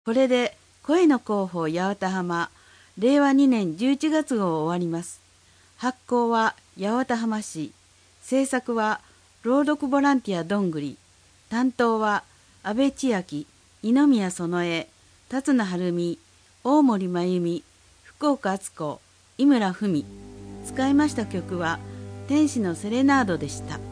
これで声の広報八幡浜令和2年11月号を終わります。発行は八幡浜市、制作は朗読ボランティアどんぐり、担当は安倍千秋、二宮園江、辰野晴美、大森真由美、福岡敦子、井村文。使いました曲は天使のセレナードでした。